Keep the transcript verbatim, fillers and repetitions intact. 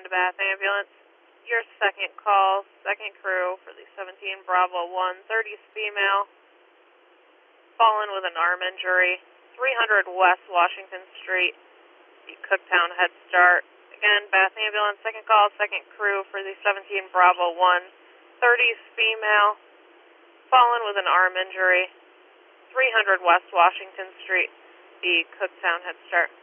to Bath Ambulance. Your second call, second crew for the seventeen Bravo one, thirties female, fallen with an arm injury, three hundred West Washington Street, the Cooktown Head Start. Again, Bath Ambulance, second call, second crew for the seventeen Bravo one, thirties female, fallen with an arm injury, three hundred West Washington Street, the Cooktown Head Start.